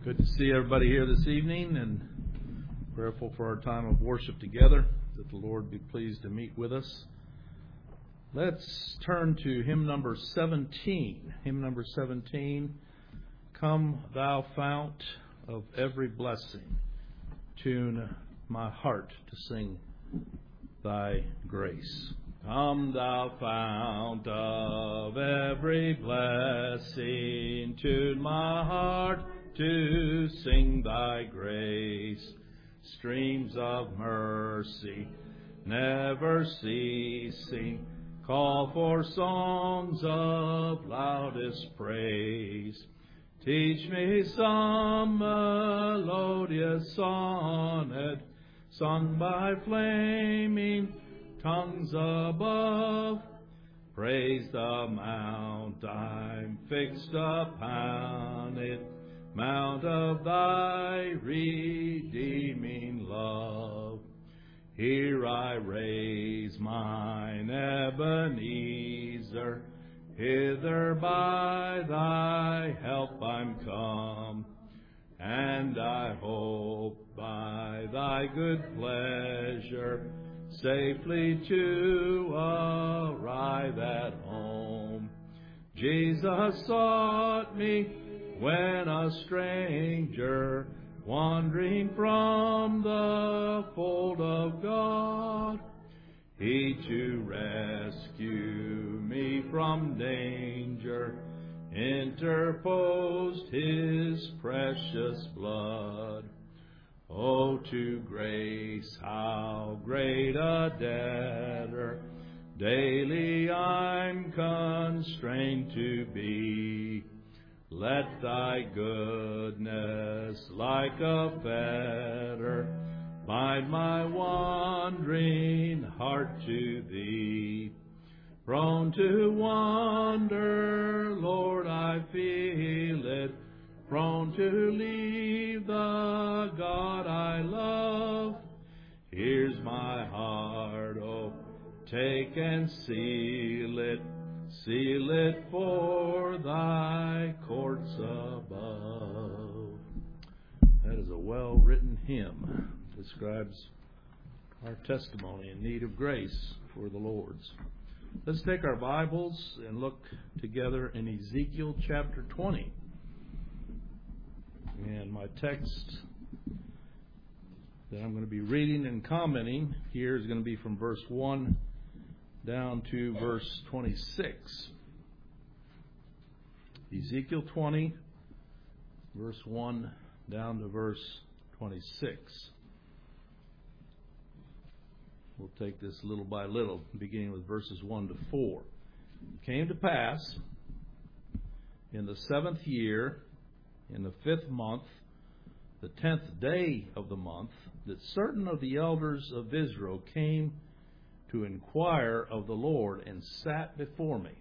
Good to see everybody here this evening, and grateful for our time of worship together, that the Lord be pleased to meet with us. Let's turn to hymn number 17. Hymn number 17, Come Thou Fount of Every Blessing, tune my heart to sing Thy grace. Come Thou Fount of every blessing, tune my heart to sing Thy grace. Streams of mercy never ceasing, call for songs of loudest praise. Teach me some melodious sonnet, sung by flaming tongues above. Praise the mount I'm fixed upon it, mount of Thy redeeming love. Here I raise mine Ebenezer, hither by Thy help I'm come, and I hope by Thy good pleasure safely to arrive at home. Jesus sought me when a stranger, wandering from the fold of God, He to rescue me from danger interposed His precious blood. Oh, to grace how great a debtor daily I'm constrained to be. Let Thy goodness like a fetter bind my wandering heart to Thee. Prone to wander, Lord, I feel it, prone to leave the God I love. Here's my heart, oh, take and seal it for Thy courts above. That is a well-written hymn. Describes our testimony in need of grace for the Lord's. Let's take our Bibles and look together in Ezekiel chapter 20. And my text that I'm going to be reading and commenting here is going to be from verse 1 down to verse 26. Ezekiel 20, verse 1 down to verse 26. We'll take this little by little, beginning with verses 1 to 4. It came to pass in the 7th year, in the 5th month, the 10th day of the month, that certain of the elders of Israel came to inquire of the Lord, and sat before me.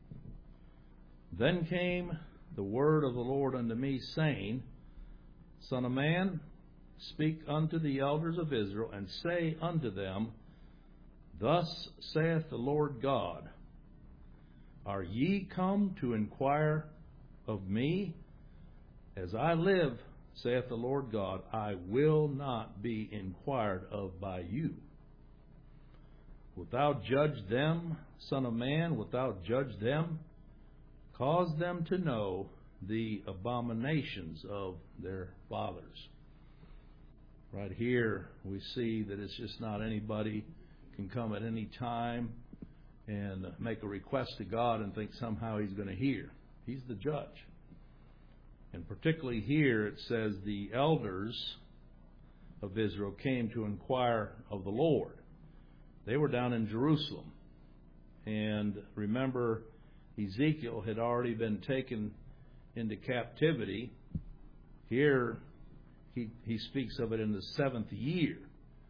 Then came the word of the Lord unto me, saying, Son of man, speak unto the elders of Israel, and say unto them, Thus saith the Lord God, Are ye come to inquire of me? As I live, saith the Lord God, I will not be inquired of by you. Wilt thou judge them, Son of man, wilt thou judge them? Cause them to know the abominations of their fathers. Right here we see that it's just not anybody can come at any time and make a request to God and think somehow He's going to hear. He's the judge. And particularly here it says the elders of Israel came to inquire of the Lord. They were down in Jerusalem. And remember, Ezekiel had already been taken into captivity. Here he speaks of it in the 7th year,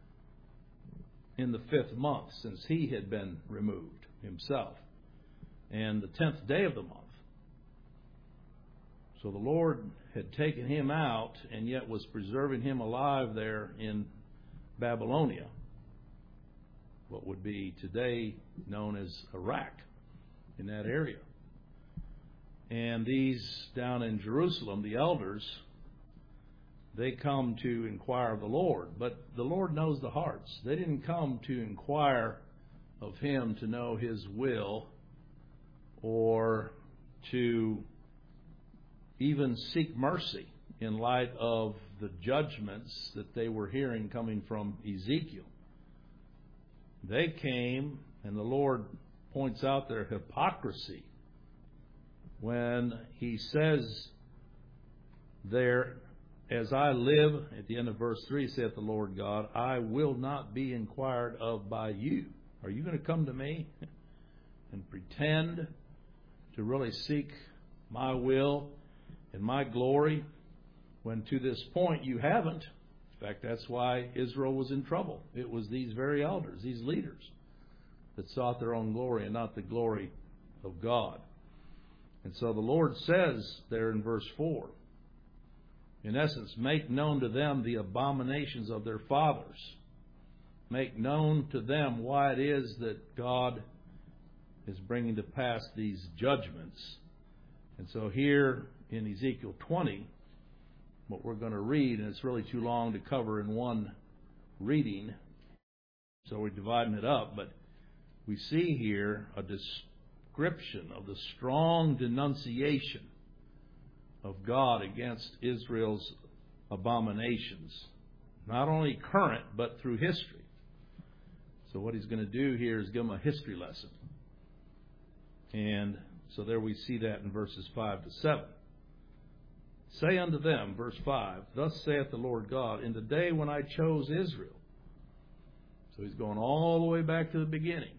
in the 5th month, since he had been removed himself, and the 10th day of the month. So the Lord had taken him out and yet was preserving him alive there in Babylonia, what would be today known as Iraq, in that area. And these down in Jerusalem, the elders, they come to inquire of the Lord. But the Lord knows the hearts. They didn't come to inquire of Him to know His will or to even seek mercy in light of the judgments that they were hearing coming from Ezekiel. They came, and the Lord points out their hypocrisy when He says there, as I live, at the end of verse 3, saith the Lord God, I will not be inquired of by you. Are you going to come to me and pretend to really seek my will and my glory when to this point you haven't? In fact, that's why Israel was in trouble. It was these very elders, these leaders, that sought their own glory and not the glory of God. And so the Lord says there in verse 4, in essence, make known to them the abominations of their fathers. Make known to them why it is that God is bringing to pass these judgments. And so here in Ezekiel 20, what we're going to read, and it's really too long to cover in one reading, so we're dividing it up, but we see here a description of the strong denunciation of God against Israel's abominations, not only current, but through history. So what He's going to do here is give them a history lesson. And so there we see that in verses 5 to 7. Say unto them, verse 5, thus saith the Lord God, in the day when I chose Israel. So He's going all the way back to the beginning.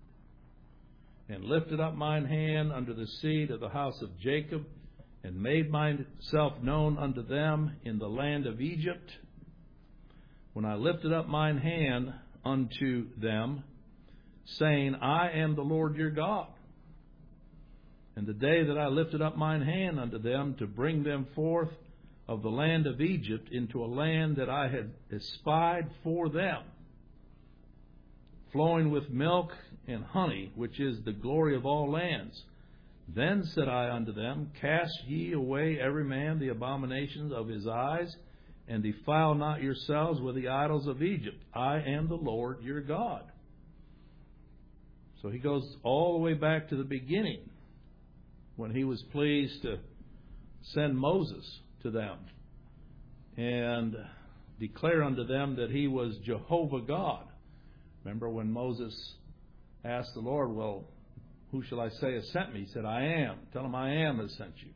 And lifted up mine hand unto the seed of the house of Jacob, and made myself known unto them in the land of Egypt. When I lifted up mine hand unto them, saying, I am the Lord your God. And the day that I lifted up mine hand unto them to bring them forth of the land of Egypt into a land that I had espied for them, flowing with milk and honey, which is the glory of all lands. Then said I unto them, cast ye away every man the abominations of his eyes, and defile not yourselves with the idols of Egypt. I am the Lord your God. So He goes all the way back to the beginning, when He was pleased to send Moses to them and declare unto them that He was Jehovah God. Remember when Moses asked the Lord, well, who shall I say has sent me? He said, I am. Tell him I am has sent you.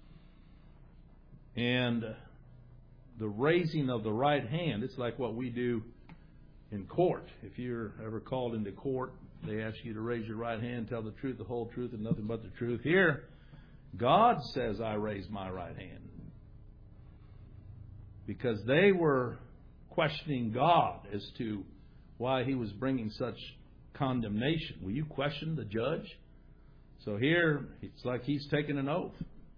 And the raising of the right hand, it's like what we do in court. If you're ever called into court, they ask you to raise your right hand, tell the truth, the whole truth, and nothing but the truth. Here, God says, I raise my right hand. Because they were questioning God as to why He was bringing such condemnation. Will you question the judge? So here, it's like He's taken an oath.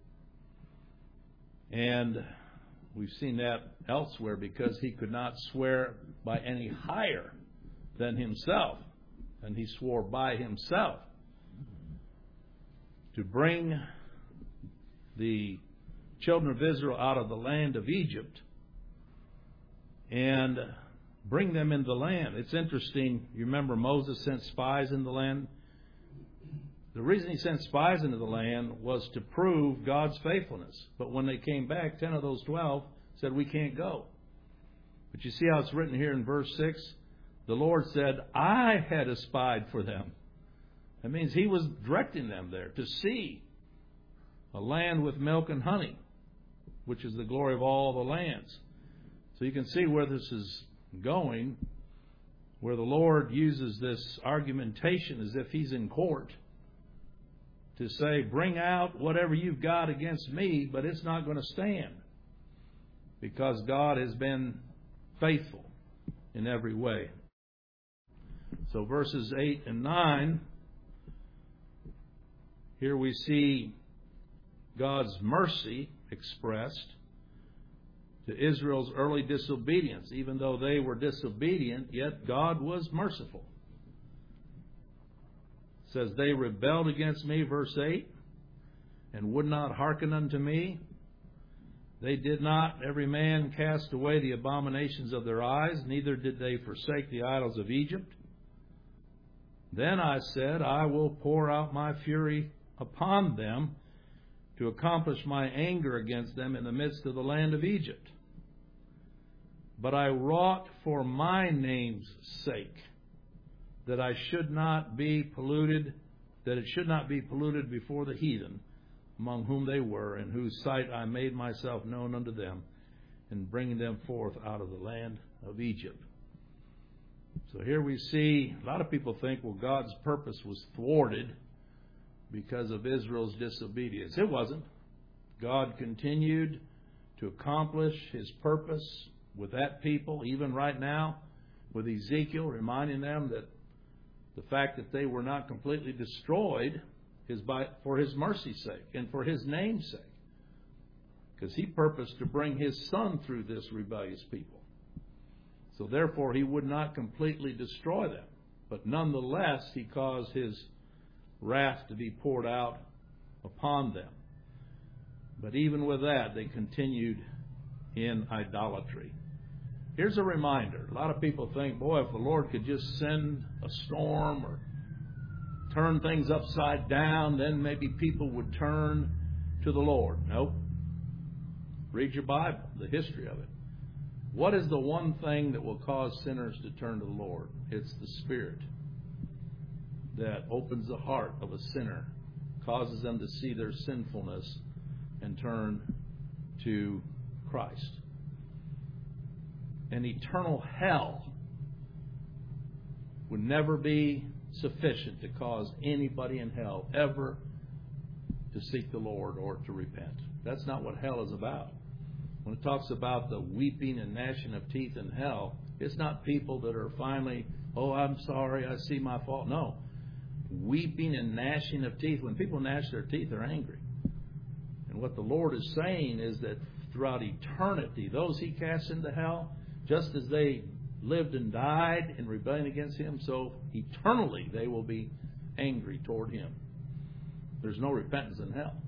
And we've seen that elsewhere, because He could not swear by any higher than Himself. And He swore by Himself to bring the children of Israel out of the land of Egypt and bring them into the land. It's interesting. You remember Moses sent spies in the land. The reason he sent spies into the land was to prove God's faithfulness. But when they came back, 10 of those 12 said, we can't go. But you see how it's written here in verse 6? The Lord said, I had espied for them. That means He was directing them there to see a land with milk and honey, which is the glory of all the lands. So you can see where this is going, where the Lord uses this argumentation as if He's in court to say, bring out whatever you've got against me, but it's not going to stand, because God has been faithful in every way. So verses 8 and 9, here we see God's mercy expressed to Israel's early disobedience. Even though they were disobedient, yet God was merciful. It says, they rebelled against me, verse 8, and would not hearken unto me. They did not, every man, cast away the abominations of their eyes, neither did they forsake the idols of Egypt. Then I said, I will pour out my fury upon them to accomplish my anger against them in the midst of the land of Egypt. But I wrought for my name's sake, that I should not be polluted, that it should not be polluted before the heathen, among whom they were, in whose sight I made myself known unto them, in bringing them forth out of the land of Egypt. So here we see, a lot of people think, well, God's purpose was thwarted because of Israel's disobedience. It wasn't. God continued to accomplish His purpose with that people, even right now, with Ezekiel, reminding them that the fact that they were not completely destroyed is for His mercy's sake and for His name's sake. Because He purposed to bring His Son through this rebellious people. So therefore He would not completely destroy them. But nonetheless, He caused His wrath to be poured out upon them. But even with that, they continued in idolatry. Here's a reminder. A lot of people think, boy, if the Lord could just send a storm or turn things upside down, then maybe people would turn to the Lord. Nope. Read your Bible, the history of it. What is the one thing that will cause sinners to turn to the Lord? It's the Spirit that opens the heart of a sinner, causes them to see their sinfulness and turn to Christ. An eternal hell would never be sufficient to cause anybody in hell ever to seek the Lord or to repent. That's not what hell is about. When it talks about the weeping and gnashing of teeth in hell, it's not people that are finally, oh, I'm sorry, I see my fault. No. Weeping and gnashing of teeth. When people gnash their teeth, they're angry. And what the Lord is saying is that throughout eternity, those He casts into hell, just as they lived and died in rebellion against Him, so eternally they will be angry toward Him. There's no repentance in hell.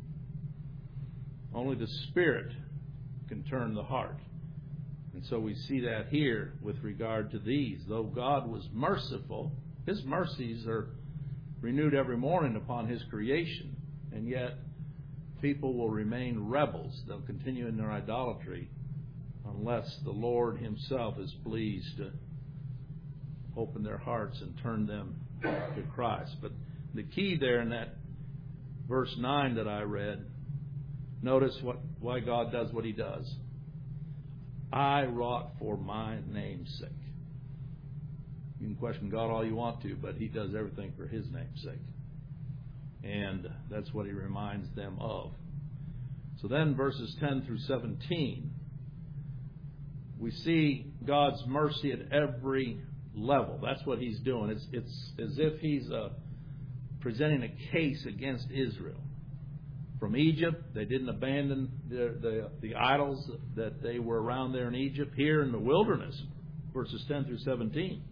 Only the Spirit can turn the heart. And so we see that here with regard to these. Though God was merciful, His mercies are renewed every morning upon His creation, and yet people will remain rebels. They'll continue in their idolatry unless the Lord Himself is pleased to open their hearts and turn them to Christ. But the key there in that verse 9 that I read, notice why God does what He does. I wrought for my name's sake. You can question God all you want to, but He does everything for His name's sake. And that's what He reminds them of. So then verses 10 through 17, we see God's mercy at every level. That's what He's doing. It's as if He's presenting a case against Israel. From Egypt, they didn't abandon the idols that they were around there in Egypt. Here in the wilderness, verses 10 through 17.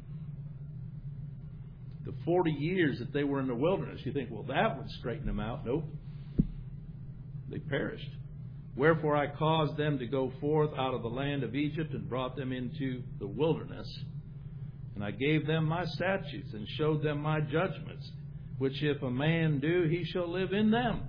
The 40 years that they were in the wilderness, you think, well, that would straighten them out. Nope. They perished. Wherefore I caused them to go forth out of the land of Egypt and brought them into the wilderness. And I gave them my statutes and showed them my judgments, which if a man do, he shall live in them.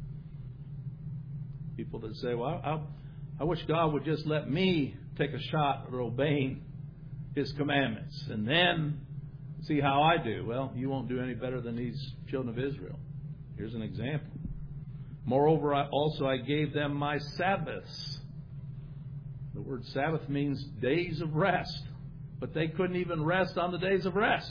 People that say, well, I wish God would just let me take a shot at obeying His commandments and then see how I do. Well, you won't do any better than these children of Israel. Here's an example. Moreover, I gave them my Sabbaths. The word Sabbath means days of rest. But they couldn't even rest on the days of rest.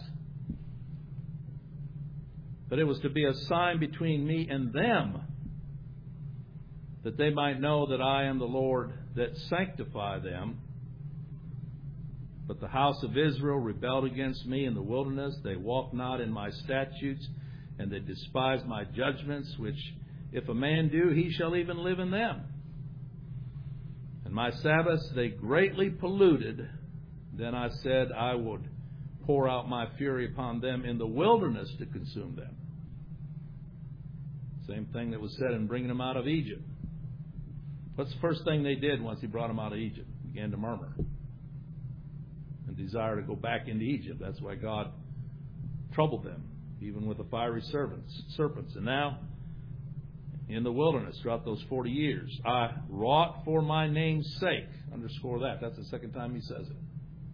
But it was to be a sign between me and them, that they might know that I am the Lord that sanctify them. But the house of Israel rebelled against me in the wilderness. They walked not in my statutes, and they despised my judgments, which if a man do, he shall even live in them. And my Sabbaths they greatly polluted. Then I said, I would pour out my fury upon them in the wilderness to consume them. Same thing that was said in bringing them out of Egypt. What's the first thing they did once he brought them out of Egypt? Began to murmur and desire to go back into Egypt. That's why God troubled them, even with the fiery serpents. And now, in the wilderness, throughout those 40 years, I wrought for my name's sake. Underscore that. That's the second time he says it.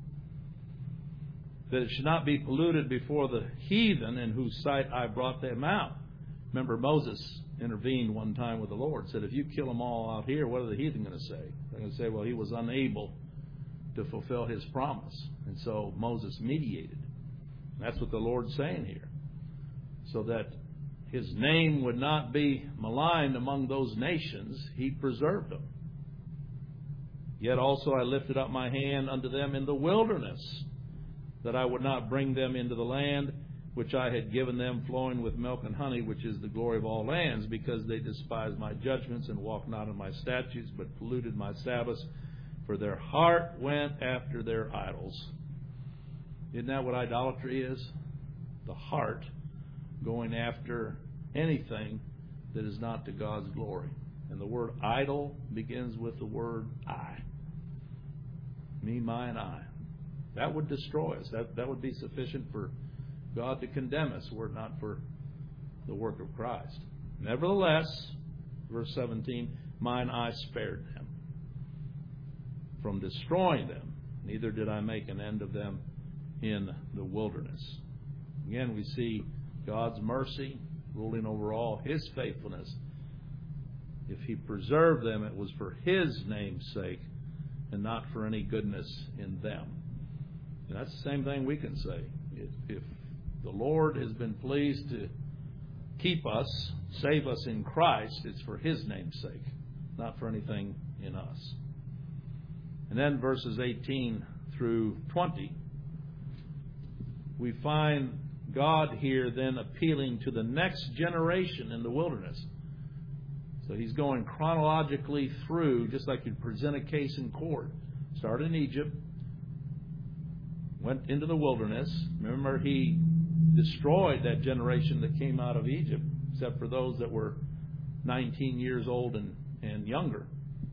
That it should not be polluted before the heathen in whose sight I brought them out. Remember, Moses intervened one time with the Lord, said, if you kill them all out here, what are the heathen going to say? They're going to say, well, he was unable to fulfill his promise. And so Moses mediated. And that's what the Lord's saying here. So that his name would not be maligned among those nations, he preserved them. Yet also I lifted up my hand unto them in the wilderness, that I would not bring them into the land which I had given them, flowing with milk and honey, which is the glory of all lands, because they despised my judgments and walked not in my statutes, but polluted my Sabbaths, for their heart went after their idols. Isn't that what idolatry is? The heart going after anything that is not to God's glory. And the word idol begins with the word I. Me, mine, I. That would destroy us. That would be sufficient for God to condemn us were it not for the work of Christ. Nevertheless, verse 17, mine eye spared them from destroying them. Neither did I make an end of them in the wilderness. Again, we see God's mercy ruling over all, His faithfulness. If He preserved them, it was for His name's sake and not for any goodness in them. And that's the same thing we can say. If the Lord has been pleased to keep us, save us in Christ, it's for His name's sake, not for anything in us. And then verses 18 through 20, we find God here then appealing to the next generation in the wilderness. So He's going chronologically through, just like you'd present a case in court. Started in Egypt, went into the wilderness. Remember, He destroyed that generation that came out of Egypt, except for those that were 19 years old and younger.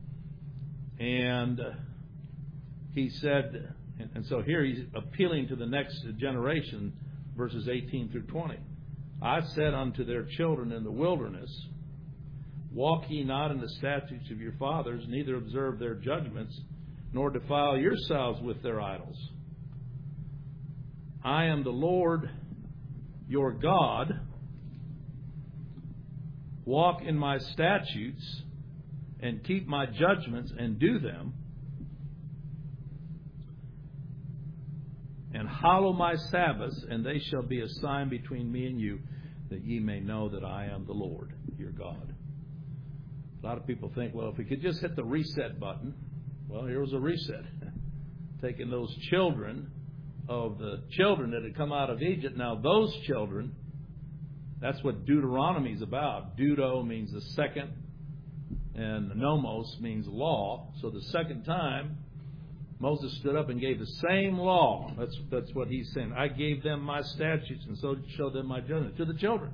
And He said, and so here He's appealing to the next generation, verses 18 through 20. I said unto their children in the wilderness, walk ye not in the statutes of your fathers, neither observe their judgments, nor defile yourselves with their idols. I am the Lord your God. Walk in my statutes and keep my judgments and do them, and hallow my Sabbaths, and they shall be a sign between me and you, that ye may know that I am the Lord your God. A lot of people think, well, if we could just hit the reset button. Well, here was a reset. Taking those children of the children that had come out of Egypt. Now those children, that's what Deuteronomy is about. Deuto means the second, and nomos means law. So the second time, Moses stood up and gave the same law. That's what he's saying. I gave them my statutes, and so showed them my judgment to the children.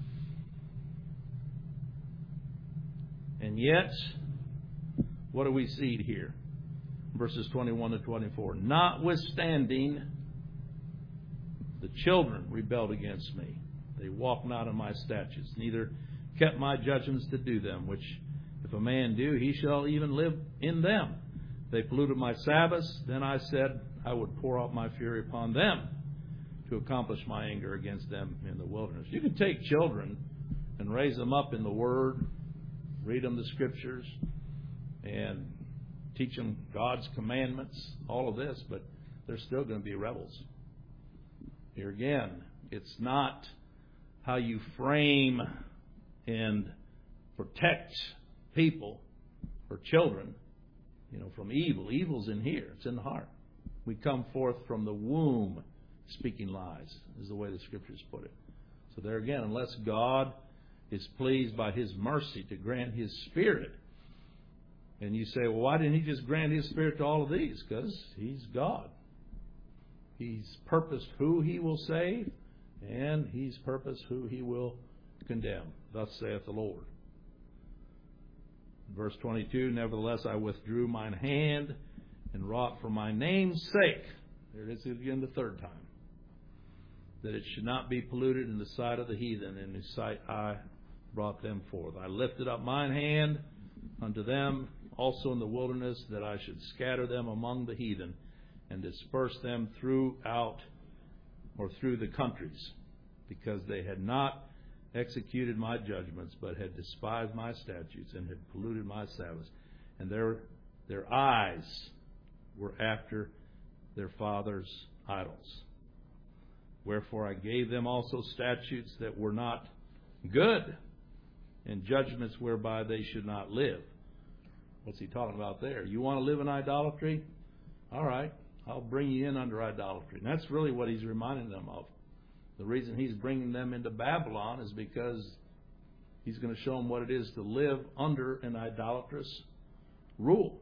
And yet, what do we see here? Verses 21 to 24. Notwithstanding, the children rebelled against me. They walked not in my statutes, neither kept my judgments to do them, which if a man do, he shall even live in them. They polluted my Sabbaths. Then I said I would pour out my fury upon them to accomplish my anger against them in the wilderness. You can take children and raise them up in the Word, read them the Scriptures, and teach them God's commandments, all of this, but they're still going to be rebels. Here again, it's not how you frame and protect people or children, from evil. Evil's in here. It's in the heart. We come forth from the womb speaking lies, is the way the Scriptures put it. So there again, unless God is pleased by His mercy to grant His Spirit, and you say, well, why didn't He just grant His Spirit to all of these? Because He's God. He's purposed who He will save, and He's purposed who He will condemn. Thus saith the Lord. Verse 22, nevertheless I withdrew mine hand and wrought for my name's sake. There it is again the third time. That it should not be polluted in the sight of the heathen, in whose sight I brought them forth. I lifted up mine hand unto them also in the wilderness, that I should scatter them among the heathen and disperse them throughout or through the countries, because they had not executed my judgments, but had despised my statutes and had polluted my Sabbaths. And their eyes were after their fathers' idols. Wherefore I gave them also statutes that were not good, and judgments whereby they should not live. What's he talking about there? You want to live in idolatry? All right, I'll bring you in under idolatry. And that's really what he's reminding them of. The reason he's bringing them into Babylon is because he's going to show them what it is to live under an idolatrous rule.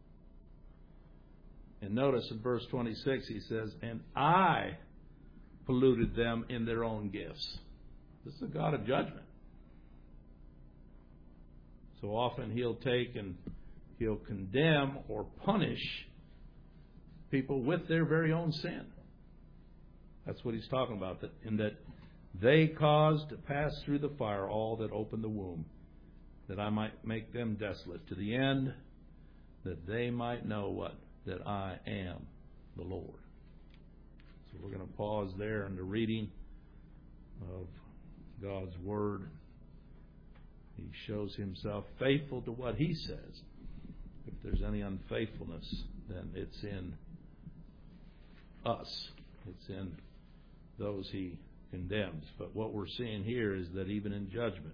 And notice in verse 26 he says, and I polluted them in their own gifts. This is a God of judgment. So often he'll take and he'll condemn or punish people with their very own sin. That's what he's talking about, that in that they caused to pass through the fire all that opened the womb, that I might make them desolate, to the end that they might know what? That I am the Lord. So we're going to pause there in the reading of God's Word. He shows himself faithful to what he says. If there's any unfaithfulness, then it's in us. It's in those he condemns. But what we're seeing here is that even in judgment,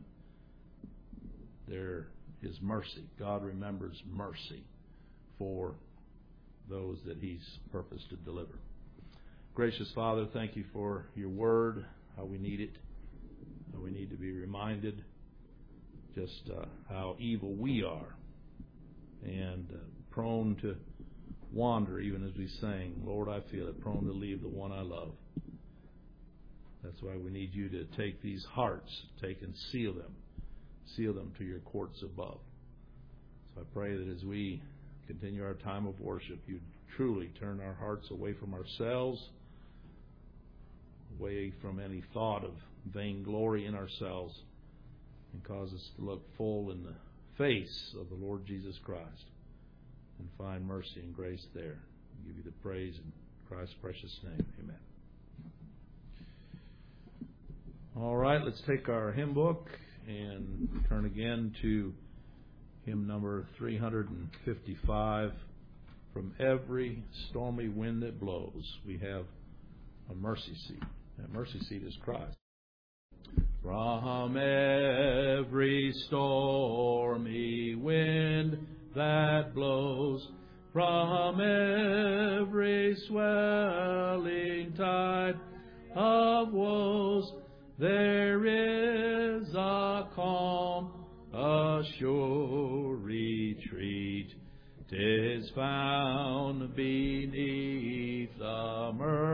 there is mercy. God remembers mercy for those that he's purposed to deliver. Gracious Father, thank you for your word, how we need it, how we need to be reminded just how evil we are, and prone to wander, even as we sang, Lord, I feel it, prone to leave the one I love. That's why we need you to take these hearts, take and seal them to your courts above. So I pray that as we continue our time of worship, you truly turn our hearts away from ourselves, away from any thought of vainglory in ourselves, and cause us to look full in the face of the Lord Jesus Christ and find mercy and grace there. We give you the praise in Christ's precious name. Amen. All right, let's take our hymn book and turn again to hymn number 355. From every stormy wind that blows, we have a mercy seat. That mercy seat is Christ. From every stormy wind that blows, from every swelling tide of woes, there is a calm, a sure retreat. 'Tis found beneath the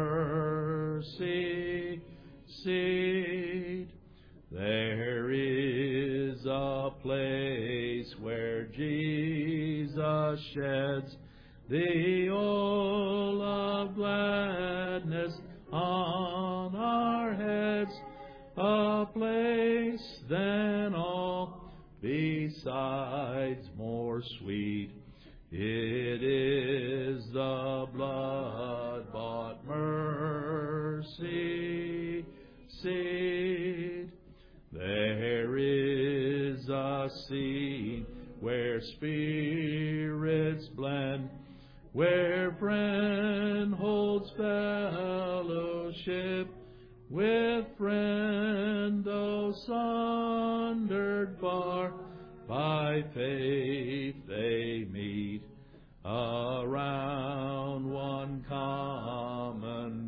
mercy seat. There is a place where Jesus sheds the oil of gladness on our heads, a place than all besides more sweet. It is the blood-bought mercy seat. There is a seat where spirits blend, where friend holds fellowship with friend, though sundered far, by faith they meet around one common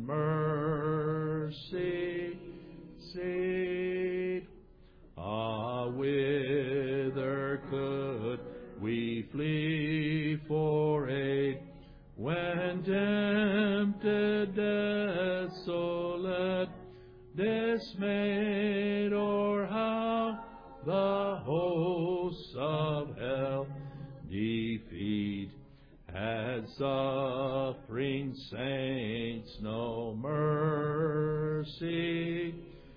mercy seat. Ah, whither could we flee for aid when tempted, desolate, dismayed, or how the hosts of hell defeat. Had suffering saints no mercy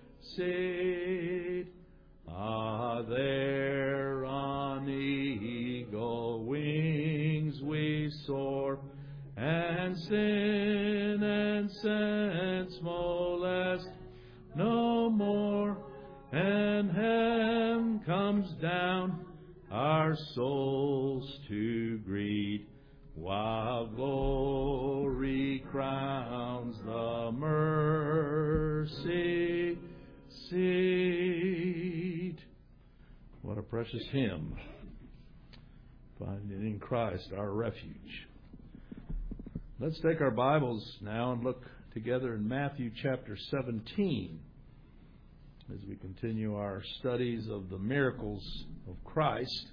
seat? Ah, there on eagle wings we soar, and sin and sense molest no more, and heaven comes down our souls to greet, while glory crowns the mercy seat. What a precious hymn. Finding in Christ our refuge. Let's take our Bibles now and look together in Matthew chapter 17 as we continue our studies of the miracles of Christ.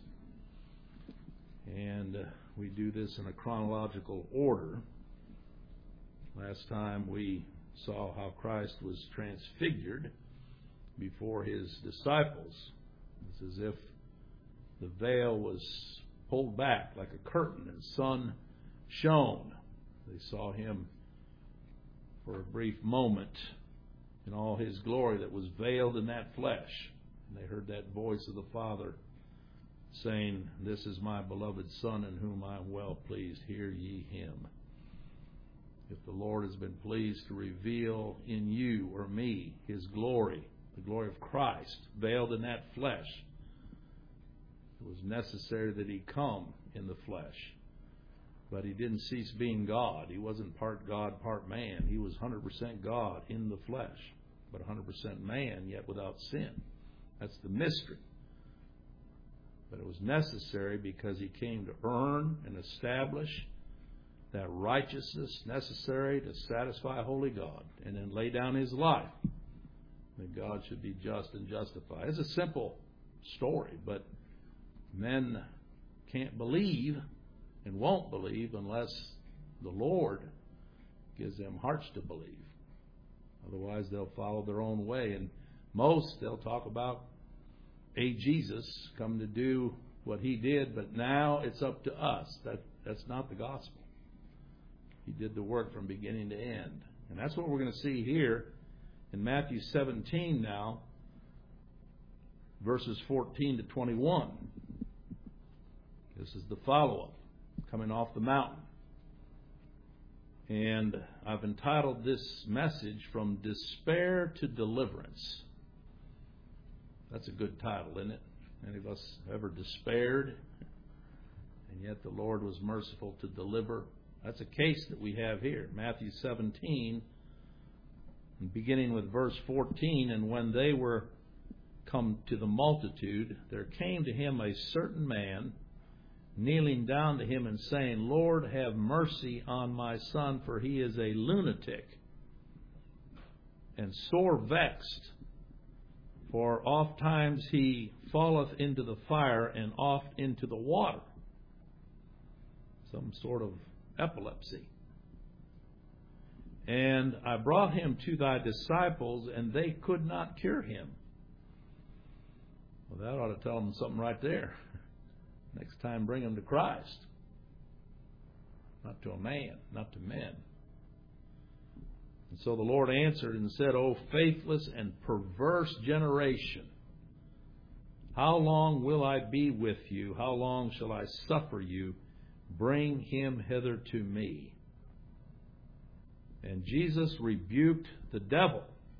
And we do this in a chronological order. Last time we saw how Christ was transfigured before his disciples. It's as if the veil was pulled back like a curtain and sun shone. They saw him for a brief moment in all his glory that was veiled in that flesh. And they heard that voice of the Father saying, "This is my beloved Son in whom I am well pleased. Hear ye him." If the Lord has been pleased to reveal in you or me his glory, the glory of Christ, veiled in that flesh, it was necessary that he come in the flesh. But he didn't cease being God. He wasn't part God, part man. He was 100% God in the flesh, but 100% man, yet without sin. That's the mystery. But it was necessary because he came to earn and establish that righteousness necessary to satisfy a holy God, and then lay down his life that God should be just and justified. It's a simple story, but men can't believe and won't believe unless the Lord gives them hearts to believe. Otherwise, they'll follow their own way. And most, they'll talk about a Jesus come to do what he did, but now it's up to us. That's not the gospel. He did the work from beginning to end. And that's what we're going to see here in Matthew 17 now, verses 14 to 21. This is the follow-up, coming off the mountain. And I've entitled this message, From Despair to Deliverance. That's a good title, isn't it? Any of us ever despaired? And yet the Lord was merciful to deliver. That's a case that we have here. Matthew 17, beginning with verse 14. And when they were come to the multitude, there came to him a certain man, kneeling down to him and saying, Lord, have mercy on my son, for he is a lunatic and sore vexed. For oft times he falleth into the fire and oft into the water. Some sort of epilepsy. And I brought him to thy disciples, and they could not cure him. Well, that ought to tell them something right there. Next time, bring him to Christ. Not to a man, not to men. And so the Lord answered and said, O faithless and perverse generation, how long will I be with you? How long shall I suffer you? Bring him hither to me. And Jesus rebuked the devil.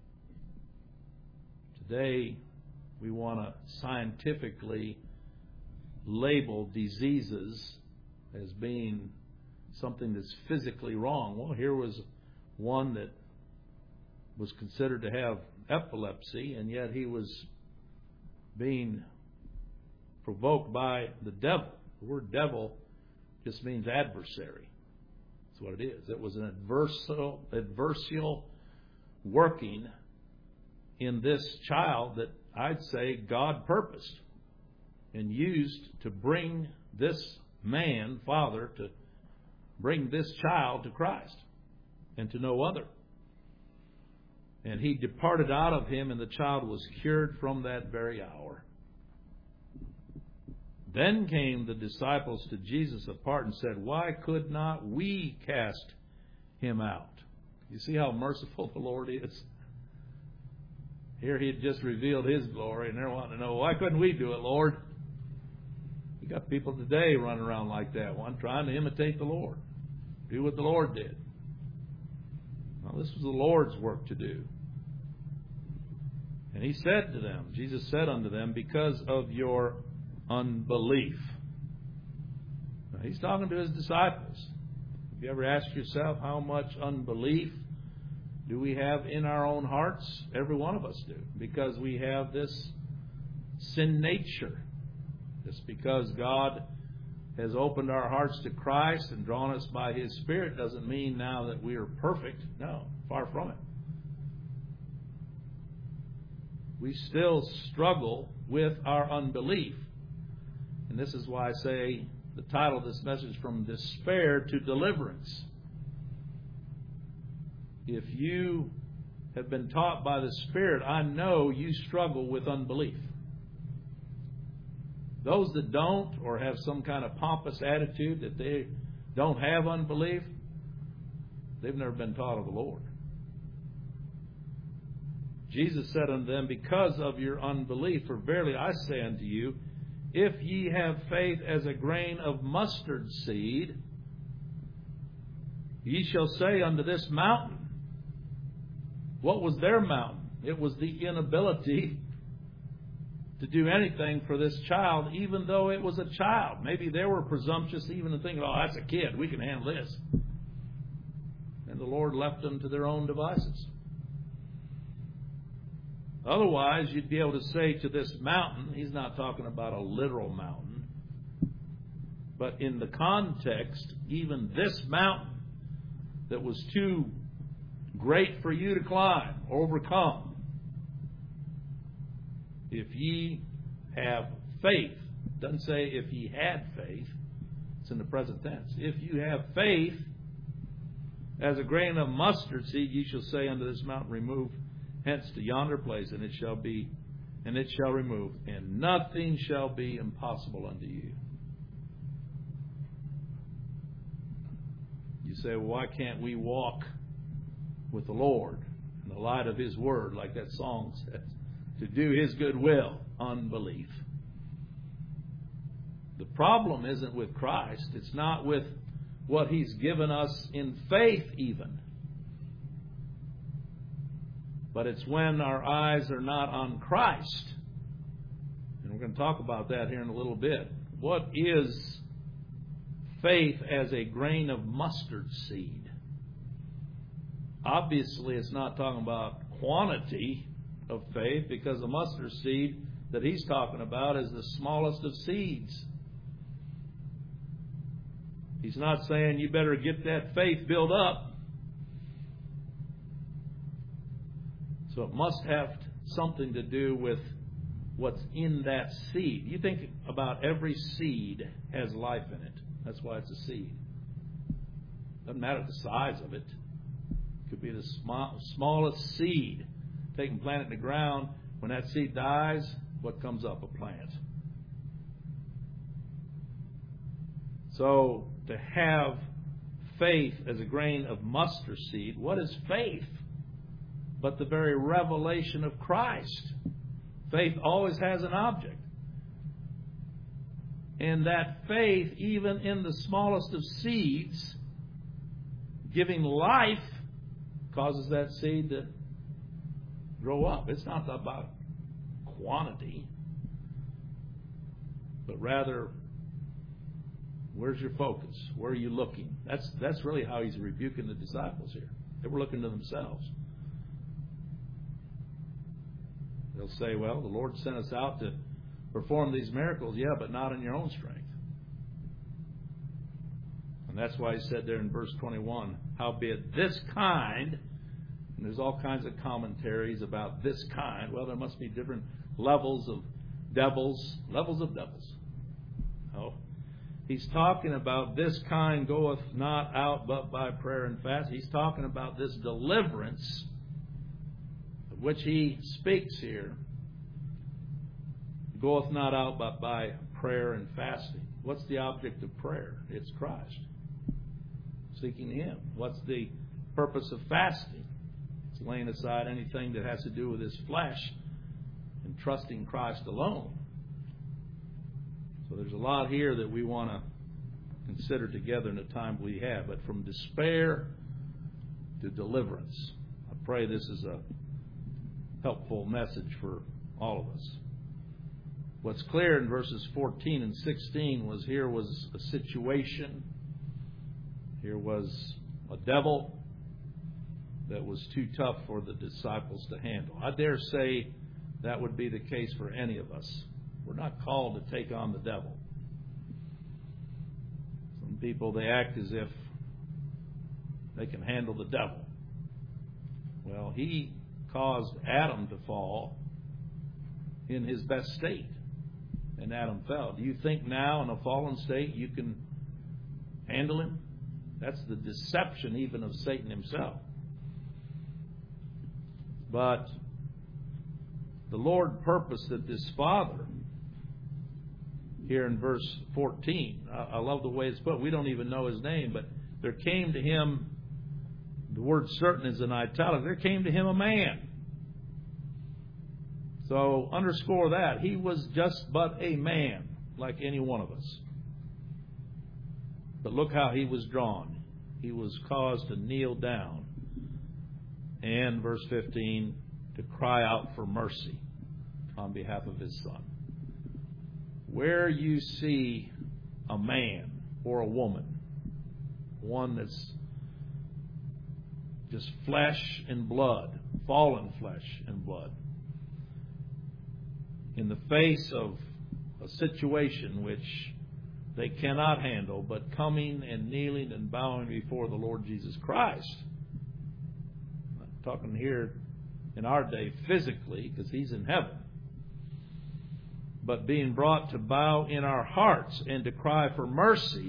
Today, we want to scientifically label diseases as being something that's physically wrong. Well, here was one that was considered to have epilepsy, and yet he was being provoked by the devil. The word devil just means adversary. That's what it is. It was an adversarial working in this child that I'd say God purposed and used to bring this man, father, to bring this child to Christ and to no other. And he departed out of him, and the child was cured from that very hour. Then came the disciples to Jesus apart and said, "Why could not we cast him out?" You see how merciful the Lord is? Here he had just revealed his glory, and they're wanting to know, why couldn't we do it, Lord? You got people today running around like that, one trying to imitate the Lord. Do what the Lord did. Well, this was the Lord's work to do. And he said to them, Jesus said unto them, because of your unbelief. Now, he's talking to his disciples. Have you ever asked yourself how much unbelief do we have in our own hearts? Every one of us do. Because we have this sin nature. Just because God has opened our hearts to Christ and drawn us by His Spirit doesn't mean now that we are perfect. No, far from it. We still struggle with our unbelief. And this is why I say the title of this message, From Despair to Deliverance. If you have been taught by the Spirit, I know you struggle with unbelief. Those that don't, or have some kind of pompous attitude that they don't have unbelief, they've never been taught of the Lord. Jesus said unto them, because of your unbelief, for verily I say unto you, if ye have faith as a grain of mustard seed, ye shall say unto this mountain. What was their mountain? It was the inability to do anything for this child, even though it was a child. Maybe they were presumptuous even in thinking, oh, that's a kid, we can handle this. And the Lord left them to their own devices. Otherwise, you'd be able to say to this mountain, he's not talking about a literal mountain, but in the context, even this mountain that was too great for you to climb, overcome, if ye have faith, it doesn't say if ye had faith, it's in the present tense. If you have faith as a grain of mustard seed, ye shall say unto this mountain, remove hence to yonder place, and it shall be, and it shall remove, and nothing shall be impossible unto you. You say, well, why can't we walk with the Lord in the light of His Word, like that song says, to do His good will? Unbelief. The problem isn't with Christ. It's not with what He's given us in faith even. But it's when our eyes are not on Christ. And we're going to talk about that here in a little bit. What is faith as a grain of mustard seed? Obviously, it's not talking about quantity of faith, because the mustard seed that he's talking about is the smallest of seeds. He's not saying you better get that faith built up. So it must have something to do with what's in that seed. You think about every seed has life in it. That's why it's a seed. Doesn't matter the size of it. It could be the smallest seed. Take and plant it in the ground. When that seed dies, what comes up? A plant. So to have faith as a grain of mustard seed, what is faith? But the very revelation of Christ. Faith always has an object. And that faith, even in the smallest of seeds, giving life, causes that seed to grow up. It's not about quantity, but rather, where's your focus? Where are you looking? That's really how he's rebuking the disciples here. They were looking to themselves. They'll say, well, the Lord sent us out to perform these miracles. Yeah, but not in your own strength. And that's why he said there in verse 21, howbeit this kind, and there's all kinds of commentaries about this kind. Well, there must be different levels of devils. Levels of devils. Oh, he's talking about this kind goeth not out but by prayer and fast. He's talking about this deliverance which he speaks here, goeth not out but by prayer and fasting. What's the object of prayer? It's Christ. Seeking Him. What's the purpose of fasting? It's laying aside anything that has to do with this flesh and trusting Christ alone. So there's a lot here that we want to consider together in the time we have. But from despair to deliverance, I pray this is a helpful message for all of us. What's clear in verses 14 and 16 was here was a situation. Here was a devil that was too tough for the disciples to handle. I dare say that would be the case for any of us. We're not called to take on the devil. Some people, they act as if they can handle the devil. Well, he caused Adam to fall in his best state, and Adam fell. Do you think now in a fallen state you can handle him? That's the deception even of Satan himself. But the Lord purposed that this father, here in verse 14, I love the way it's put. We don't even know his name, but there came to him, the word certain is in italics, there came to him a man. So underscore that. He was just but a man, like any one of us. But look how he was drawn. He was caused to kneel down. And, verse 15, to cry out for mercy on behalf of his son. Where you see a man or a woman, one that's just flesh and blood, fallen flesh and blood, in the face of a situation which they cannot handle, but coming and kneeling and bowing before the Lord Jesus Christ. I'm talking here in our day physically, because He's in heaven. But being brought to bow in our hearts and to cry for mercy,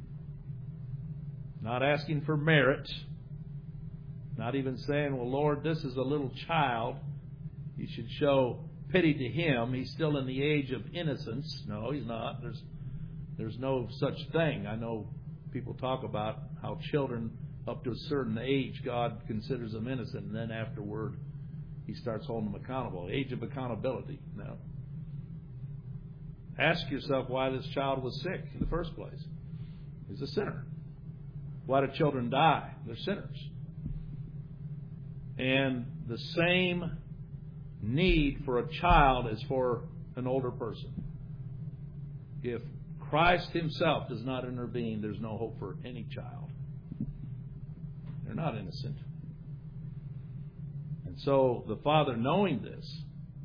not asking for merit, not even saying, well, Lord, this is a little child. You should show pity to him. He's still in the age of innocence. No, he's not. There's no such thing. I know people talk about how children up to a certain age, God considers them innocent, and then afterward He starts holding them accountable. Age of accountability. No. Ask yourself why this child was sick in the first place. He's a sinner. Why do children die? They're sinners. And the same need for a child as for an older person. If Christ Himself does not intervene, there's no hope for any child. They're not innocent. And so the father, knowing this,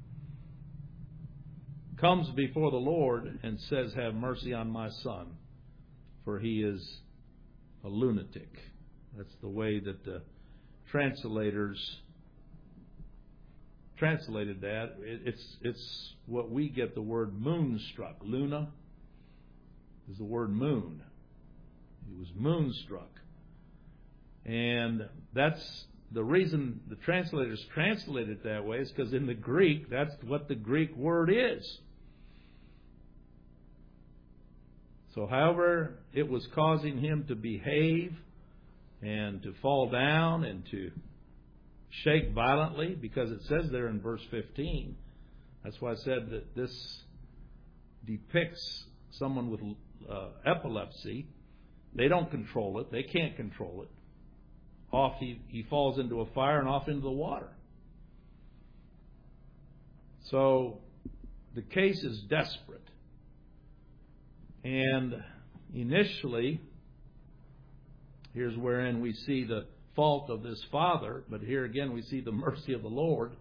comes before the Lord and says, have mercy on my son, for he is a lunatic. That's the way that the translators translated that. It's what we get the word moonstruck. Luna is the word moon. He was moonstruck. And that's the reason the translators translate it that way, is because in the Greek, that's what the Greek word is. So however it was causing him to behave and to fall down and to shake violently, because it says there in verse 15, that's why I said that this depicts someone with epilepsy. They don't control it. They can't control it. Off he falls into a fire and off into the water. So the case is desperate. And initially, here's wherein we see the fault of this father, but here again we see the mercy of the Lord,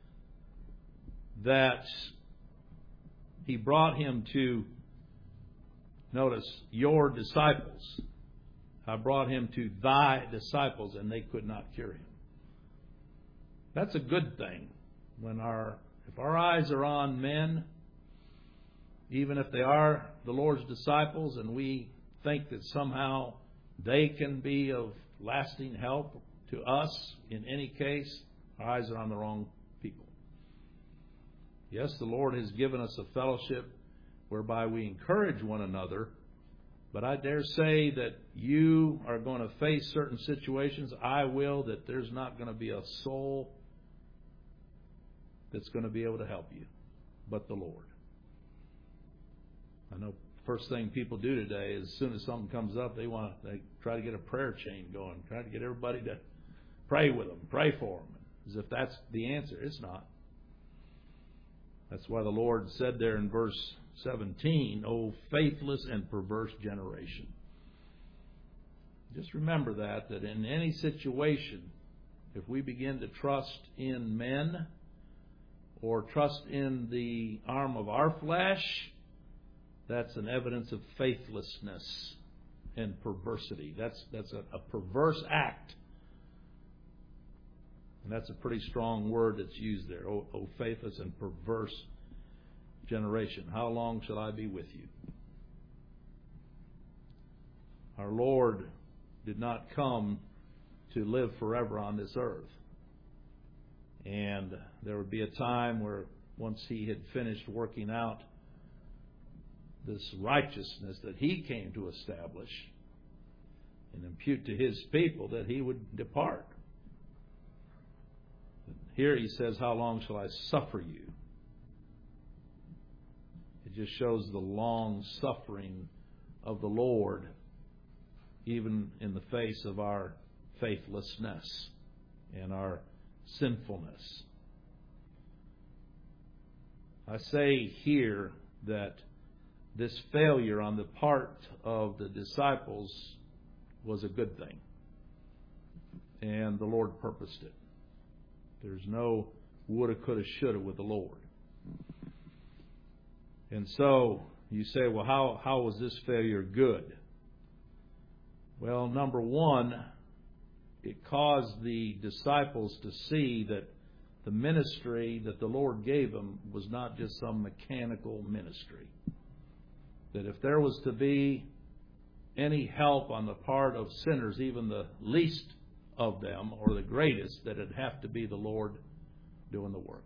that He brought him to, notice, your disciples. I brought him to thy disciples, and they could not cure him. That's a good thing. If our eyes are on men, even if they are the Lord's disciples, and we think that somehow they can be of lasting help to us in any case, our eyes are on the wrong people. Yes, the Lord has given us a fellowship whereby we encourage one another. But I dare say that you are going to face certain situations. I will, that there's not going to be a soul that's going to be able to help you but the Lord. I know first thing people do today is as soon as something comes up, they try to get a prayer chain going, try to get everybody to pray with them, pray for them, as if that's the answer. It's not. That's why the Lord said there in verse 17, "O faithless and perverse generation." Just remember that in any situation, if we begin to trust in men or trust in the arm of our flesh, that's an evidence of faithlessness and perversity. That's a perverse act. And that's a pretty strong word that's used there. O faithless and perverse generation. How long shall I be with you? Our Lord did not come to live forever on this earth. And there would be a time where once He had finished working out this righteousness that He came to establish and impute to His people, that He would depart. Here He says, "How long shall I suffer you?" It just shows the long suffering of the Lord, even in the face of our faithlessness and our sinfulness. I say here that this failure on the part of the disciples was a good thing, and the Lord purposed it. There's no woulda, coulda, shoulda with the Lord. And so you say, well, how was this failure good? Well, number one, it caused the disciples to see that the ministry that the Lord gave them was not just some mechanical ministry. That if there was to be any help on the part of sinners, even the least of them or the greatest, that it'd have to be the Lord doing the work.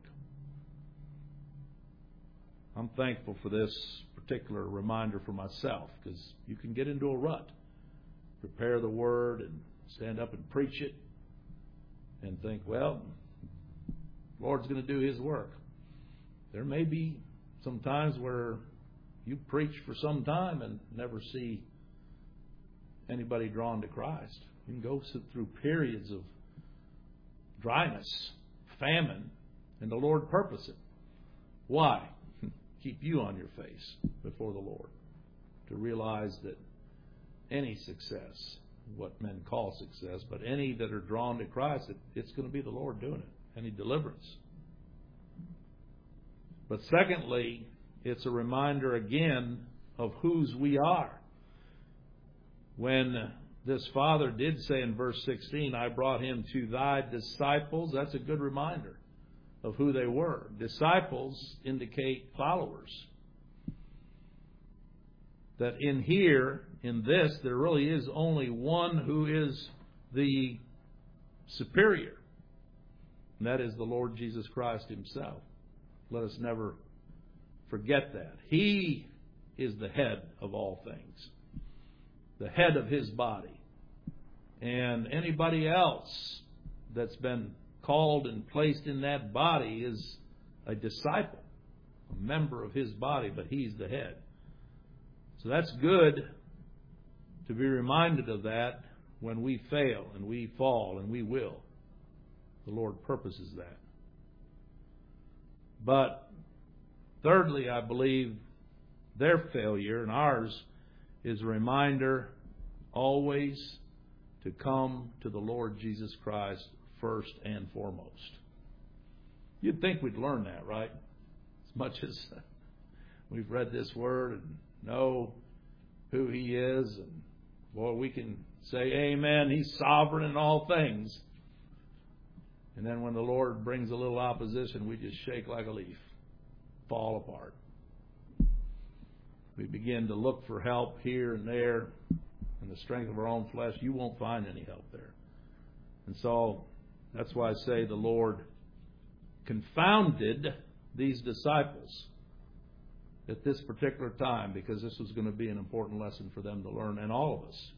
I'm thankful for this particular reminder for myself, because you can get into a rut. Prepare the Word and stand up and preach it and think, well, the Lord's going to do His work. There may be some times where you preach for some time and never see anybody drawn to Christ. You can go through periods of dryness, famine, and the Lord purpose it. Why? Keep you on your face before the Lord, to realize that any success, what men call success, but any that are drawn to Christ, it's going to be the Lord doing it. Any deliverance. But secondly, it's a reminder again of whose we are. When this father did say in verse 16, "I brought him to thy disciples," that's a good reminder of who they were. Disciples indicate followers. That in here, in this, there really is only one who is the superior. And that is the Lord Jesus Christ Himself. Let us never forget that. He is the head of all things. The head of His body. And anybody else that's been called and placed in that body is a disciple, a member of His body, but He's the head. So that's good to be reminded of that when we fail and we fall, and we will. The Lord purposes that. But thirdly, I believe their failure and ours is a reminder always to come to the Lord Jesus Christ first and foremost. You'd think we'd learn that, right? As much as we've read this Word and know who He is, and boy, we can say amen, He's sovereign in all things. And then when the Lord brings a little opposition, we just shake like a leaf, fall apart. We begin to look for help here and there in the strength of our own flesh. You won't find any help there. And so that's why I say the Lord confounded these disciples. at this particular time, because this was going to be an important lesson for them to learn, and all of us.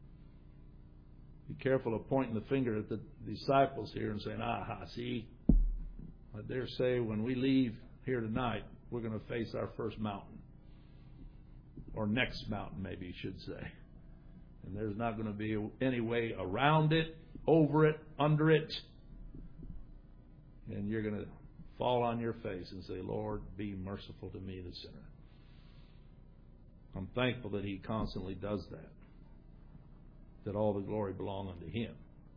Be careful of pointing the finger at the disciples here and saying, aha, see, I dare say when we leave here tonight, we're going to face our first mountain. Or next mountain, maybe you should say. And there's not going to be any way around it, over it, under it. And you're going to fall on your face and say, Lord, be merciful to me, the sinner. I'm thankful that He constantly does that all the glory belong unto Him.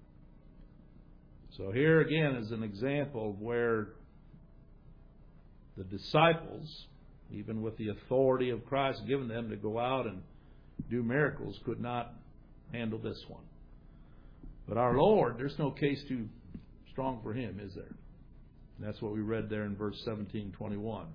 So here again is an example of where the disciples, even with the authority of Christ given them to go out and do miracles, could not handle this one. But our Lord, there's no case too strong for Him, is there? And that's what we read there in verse 17:21.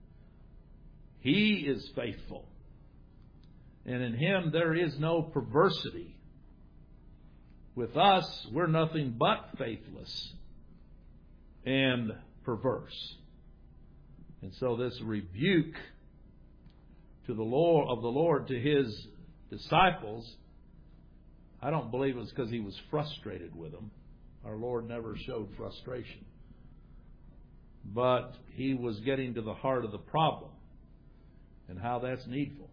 He is faithful, and in Him there is no perversity. With us, we're nothing but faithless and perverse. And so this rebuke to the Lord of the Lord to His disciples, I don't believe it was because He was frustrated with them. Our Lord never showed frustration. But He was getting to the heart of the problem and how that's needful.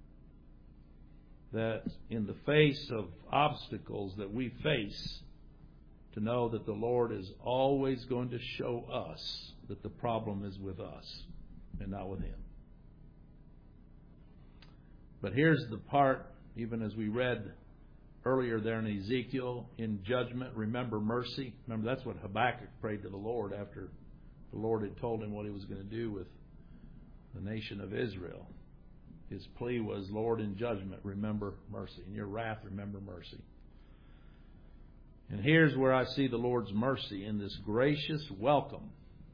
That in the face of obstacles that we face, to know that the Lord is always going to show us that the problem is with us and not with Him. But here's the part, even as we read earlier there in Ezekiel, in judgment, remember mercy. Remember, that's what Habakkuk prayed to the Lord after the Lord had told him what He was going to do with the nation of Israel. His plea was, Lord, in judgment, remember mercy. In your wrath, remember mercy. And here's where I see the Lord's mercy in this gracious welcome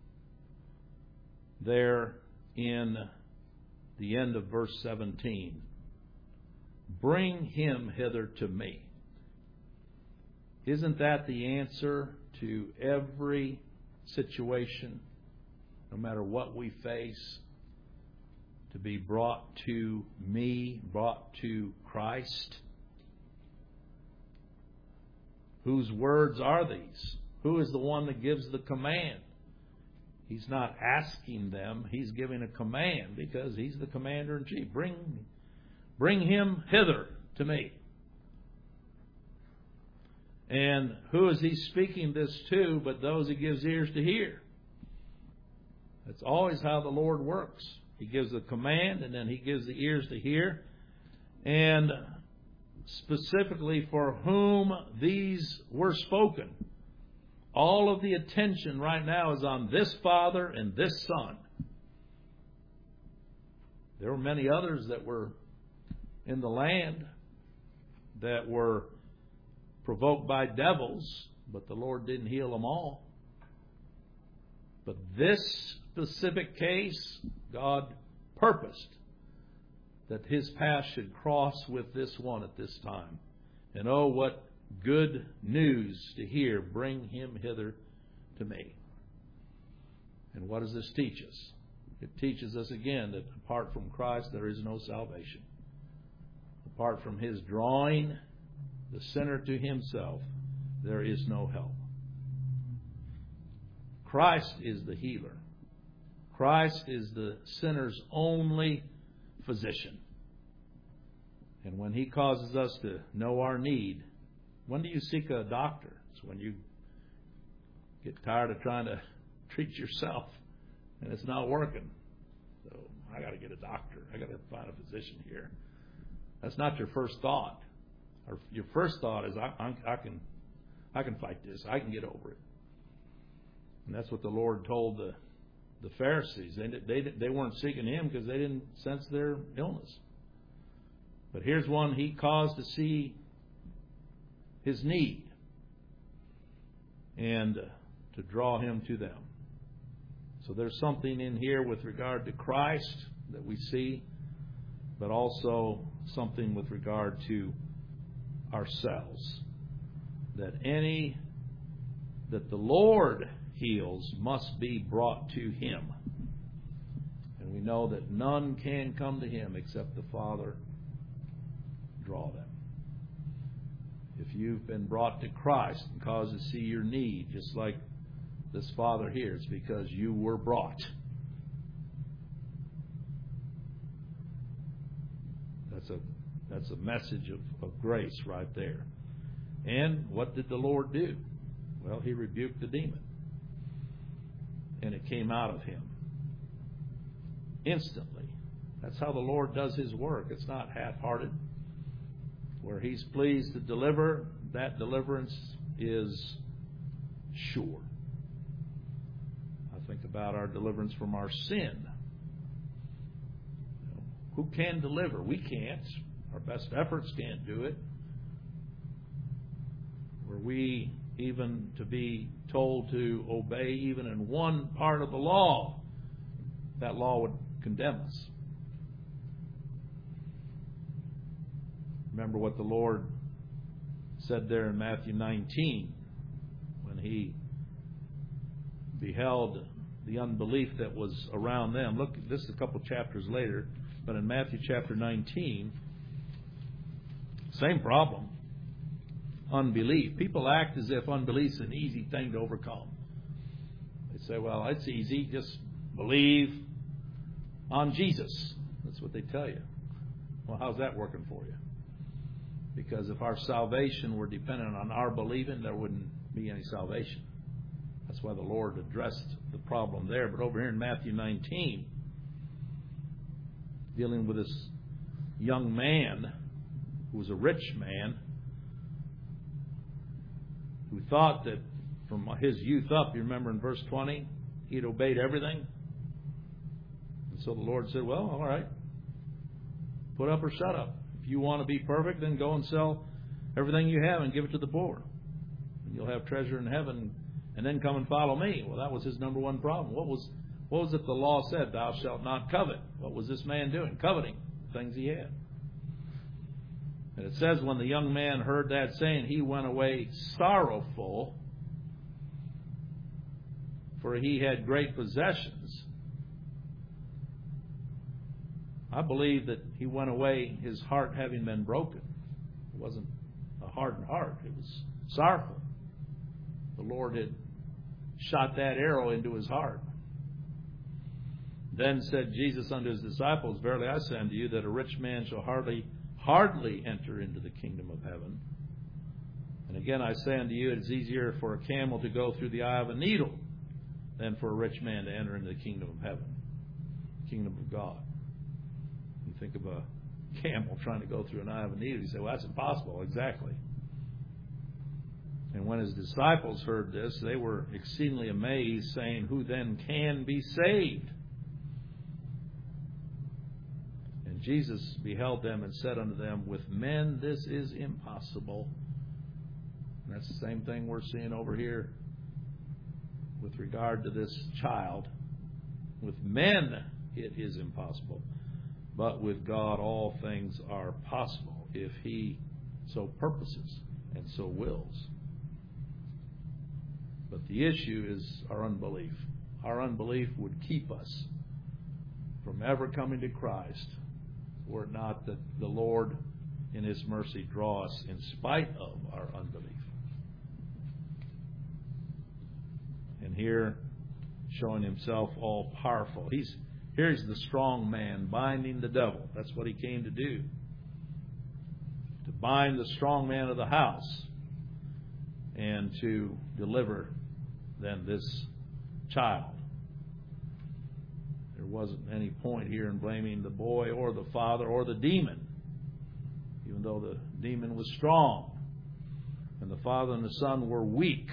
there in the end of verse 17. Bring him hither to me. Isn't that the answer to every situation, no matter what we face? To be brought to me, brought to Christ. Whose words are these? Who is the one that gives the command? He's not asking them. He's giving a command because He's the commander-in-chief. Bring him hither to me. And who is He speaking this to but those He gives ears to hear? That's always how the Lord works. He gives the command and then He gives the ears to hear. And specifically for whom these were spoken. All of the attention right now is on this Father and this Son. There were many others that were in the land that were provoked by devils, but the Lord didn't heal them all. But this specific case, God purposed that His path should cross with this one at this time. And oh, what good news to hear. Bring him hither to me. And what does this teach us? It teaches us again that apart from Christ there is no salvation. Apart from His drawing the sinner to Himself, there is no help. Christ is the healer. Christ is the sinner's only physician. And when He causes us to know our need, when do you seek a doctor? It's when you get tired of trying to treat yourself and it's not working. So I got to get a doctor. I got to find a physician here. That's not your first thought. Or your first thought is I can fight this. I can get over it. And that's what the Lord told the Pharisees. They weren't seeking Him because they didn't sense their illness. But here's one He caused to see His need and to draw him to them. So there's something in here with regard to Christ that we see, but also something with regard to ourselves. That the Lord heals must be brought to Him. And we know that none can come to Him except the Father draw them. If you've been brought to Christ and caused to see your need, just like this father here, it's because you were brought. That's a message of grace right there. And what did the Lord do? Well, He rebuked the demon. And it came out of him instantly. That's how the Lord does His work. It's not half-hearted. Where He's pleased to deliver, that deliverance is sure. I think about our deliverance from our sin. Who can deliver? We can't. Our best efforts can't do it. Were we even to be told to obey even in one part of the law, that law would condemn us. Remember what the Lord said there in Matthew 19 when He beheld the unbelief that was around them. Look, this is a couple chapters later, but in Matthew chapter 19, same problem. Unbelief. People act as if unbelief is an easy thing to overcome. They say, well, it's easy. Just believe on Jesus. That's what they tell you. Well, how's that working for you? Because if our salvation were dependent on our believing, there wouldn't be any salvation. That's why the Lord addressed the problem there. But over here in Matthew 19, dealing with this young man who was a rich man, who thought that from his youth up, you remember in verse 20, he had obeyed everything. And so the Lord said, well, all right, put up or shut up. If you want to be perfect, then go and sell everything you have and give it to the poor. And you'll have treasure in heaven, and then come and follow me. Well, that was his number one problem. What was it the law said? Thou shalt not covet. What was this man doing? Coveting things he had. And it says when the young man heard that saying, he went away sorrowful, for he had great possessions. I believe that he went away, his heart having been broken. It wasn't a hardened heart. It was sorrowful. The Lord had shot that arrow into his heart. Then said Jesus unto His disciples, verily I say unto you that a rich man shall hardly enter into the kingdom of heaven. And again I say unto you, it is easier for a camel to go through the eye of a needle than for a rich man to enter into the kingdom of heaven, the kingdom of God. You think of a camel trying to go through an eye of a needle, you say, well, that's impossible. Exactly. And when His disciples heard this, they were exceedingly amazed, saying, who then can be saved? And Jesus beheld them and said unto them, with men this is impossible. And that's the same thing we're seeing over here with regard to this child. With men it is impossible, but with God all things are possible, if He so purposes and so wills. But the issue is our unbelief. Our unbelief would keep us from ever coming to Christ, were it not that the Lord in His mercy draw us in spite of our unbelief. And here, showing Himself all powerful. Here's the strong man binding the devil. That's what He came to do. To bind the strong man of the house and to deliver then this child. There wasn't any point here in blaming the boy or the father or the demon, even though the demon was strong and the father and the son were weak.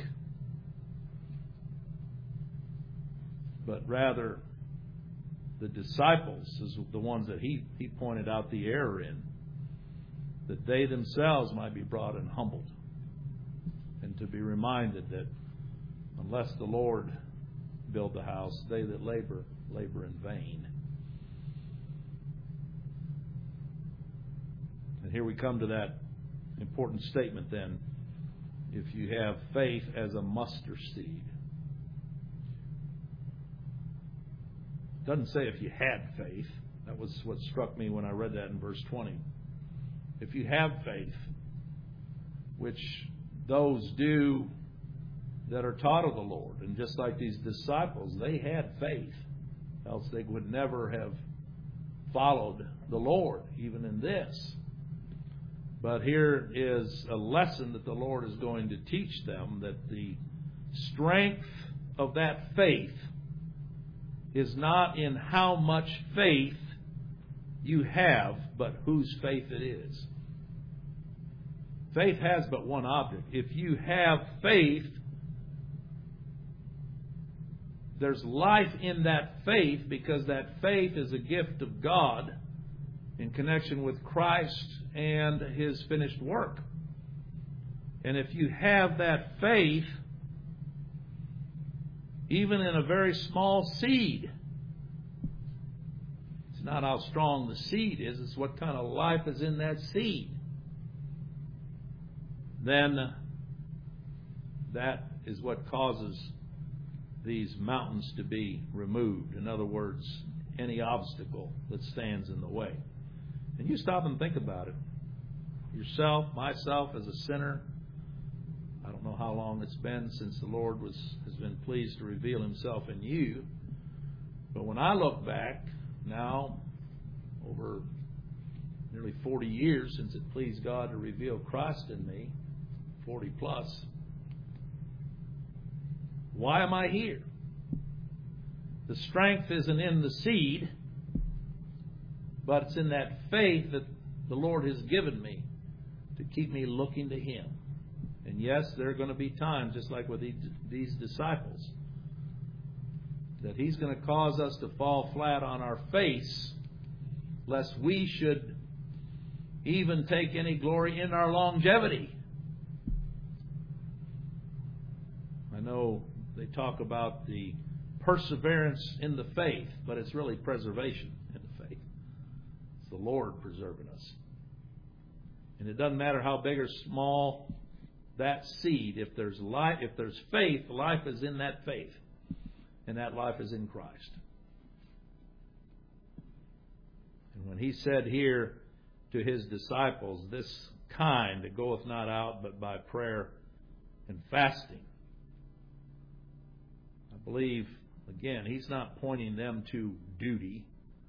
But rather, the disciples is the ones that he pointed out the error in, that they themselves might be brought and humbled, and to be reminded that unless the Lord build the house, they that labor in vain. And here we come to that important statement then. If you have faith as a mustard seed. It doesn't say if you had faith. That was what struck me when I read that in verse 20. If you have faith, which those do that are taught of the Lord, and just like these disciples, they had faith, else they would never have followed the Lord, even in this. But here is a lesson that the Lord is going to teach them, that the strength of that faith is not in how much faith you have, but whose faith it is. Faith has but one object. If you have faith, there's life in that faith, because that faith is a gift of God in connection with Christ and His finished work. And if you have that faith, even in a very small seed, it's not how strong the seed is, it's what kind of life is in that seed. Then that is what causes these mountains to be removed. In other words, any obstacle that stands in the way. And you stop and think about it. Yourself, myself as a sinner, I don't know how long it's been since the Lord has been pleased to reveal Himself in you. But when I look back now, over nearly 40 years since it pleased God to reveal Christ in me, 40 plus, why am I here? The strength isn't in the seed, but it's in that faith that the Lord has given me to keep me looking to Him. And yes, there are going to be times, just like with these disciples, that He's going to cause us to fall flat on our face, lest we should even take any glory in our longevity. I know they talk about the perseverance in the faith, but it's really preservation in the faith. It's the Lord preserving us. And it doesn't matter how big or small that seed, if there's life, if there's faith, life is in that faith. And that life is in Christ. And when He said here to His disciples, this kind that goeth not out but by prayer and fasting, I believe, again, He's not pointing them to duty.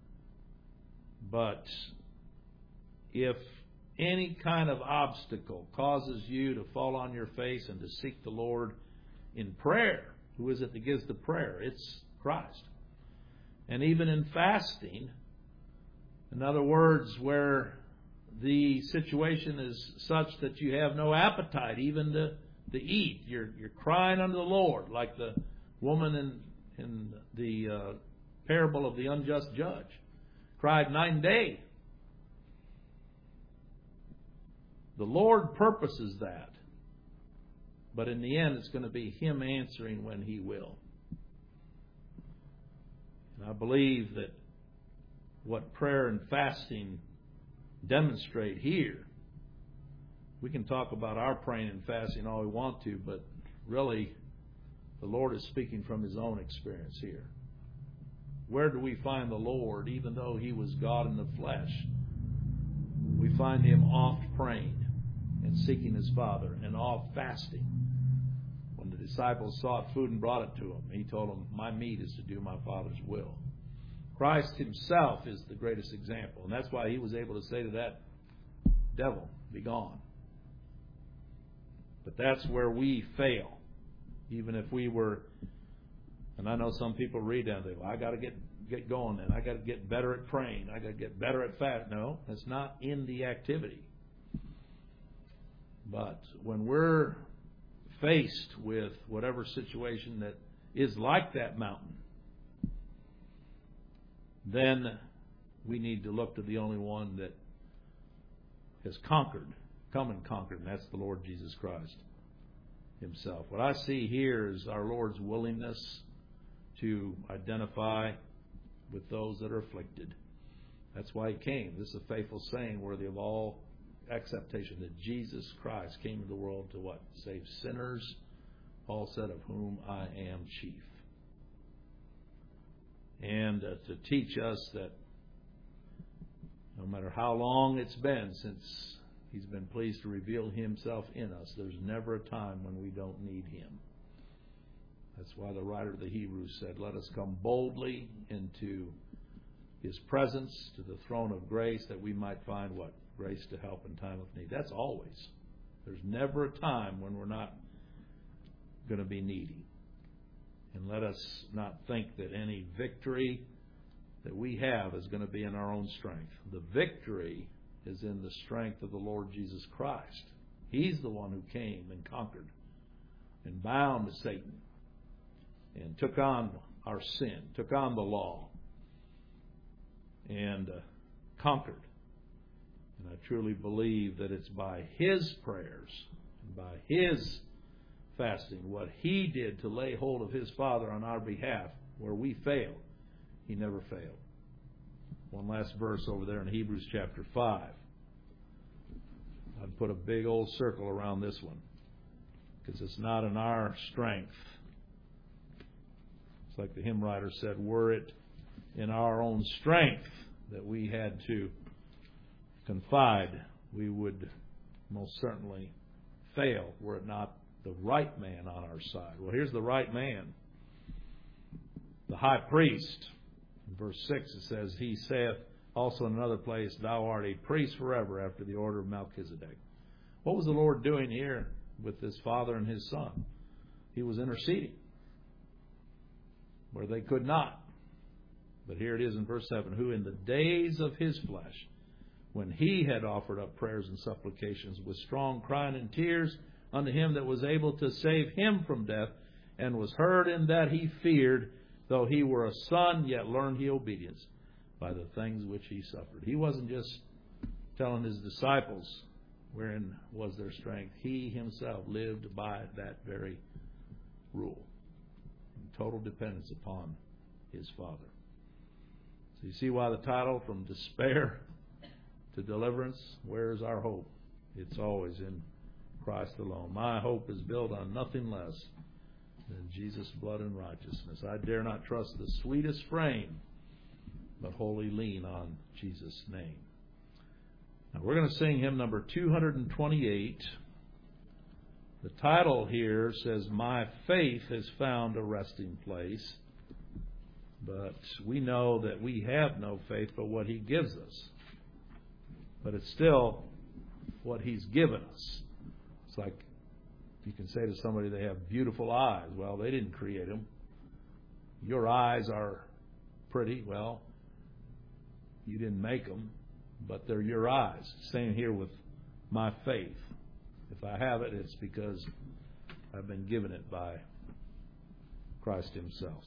But if any kind of obstacle causes you to fall on your face and to seek the Lord in prayer, who is it that gives the prayer? It's Christ. And even in fasting, in other words, where the situation is such that you have no appetite even to eat, you're crying unto the Lord, like the woman in the parable of the unjust judge, cried night and day. The Lord purposes that. But in the end, it's going to be Him answering when He will. And I believe that what prayer and fasting demonstrate here, we can talk about our praying and fasting all we want to, but really the Lord is speaking from His own experience here. Where do we find the Lord, even though He was God in the flesh? We find Him oft praying and seeking His Father, and oft fasting. When the disciples sought food and brought it to Him, He told them, my meat is to do my Father's will. Christ Himself is the greatest example, and that's why He was able to say to that devil, be gone. But that's where we fail. Even if we were, and I know some people read that and they go, I got to get going, and I got to get better at praying, I got to get better at fasting. No, that's not in the activity. But when we're faced with whatever situation that is like that mountain, then we need to look to the only one that has conquered, come and conquered, and that's the Lord Jesus Christ Himself. What I see here is our Lord's willingness to identify with those that are afflicted. That's why He came. This is a faithful saying worthy of all acceptation, that Jesus Christ came into the world to what? Save sinners. Paul said, of whom I am chief. And and to teach us that no matter how long it's been since He's been pleased to reveal Himself in us, there's never a time when we don't need Him. That's why the writer of the Hebrews said, let us come boldly into His presence, to the throne of grace, that we might find what? Grace to help in time of need. That's always. There's never a time when we're not going to be needy. And let us not think that any victory that we have is going to be in our own strength. The victory is in the strength of the Lord Jesus Christ. He's the one who came and conquered and bound Satan and took on our sin, took on the law, and conquered. And I truly believe that it's by His prayers and by His fasting, what He did to lay hold of His Father on our behalf, where we failed, He never failed. One last verse over there in Hebrews chapter 5. I'd put a big old circle around this one, because it's not in our strength. It's like the hymn writer said, were it in our own strength that we had to confide, we would most certainly fail, were it not the right man on our side. Well, here's the right man, the high priest. In verse 6 it says, He saith also in another place, Thou art a priest forever after the order of Melchizedek. What was the Lord doing here with His Father and His Son? He was interceding where they could not. But here it is in verse 7, who in the days of His flesh, when He had offered up prayers and supplications with strong crying and tears unto Him that was able to save him from death, and was heard in that he feared, though He were a son, yet learned He obedience by the things which He suffered. He wasn't just telling His disciples wherein was their strength. He Himself lived by that very rule, in total dependence upon His Father. So you see why the title, From Despair to Deliverance, where is our hope? It's always in Christ alone. My hope is built on nothing less than Jesus' blood and righteousness. I dare not trust the sweetest frame, but wholly lean on Jesus' name. Now we're going to sing hymn number 228. The title here says, My Faith Has Found a Resting Place. But we know that we have no faith but what He gives us. But it's still what He's given us. It's like you can say to somebody they have beautiful eyes. Well, they didn't create them. Your eyes are pretty. Well, you didn't make them, but they're your eyes. Same here with my faith. If I have it, it's because I've been given it by Christ Himself.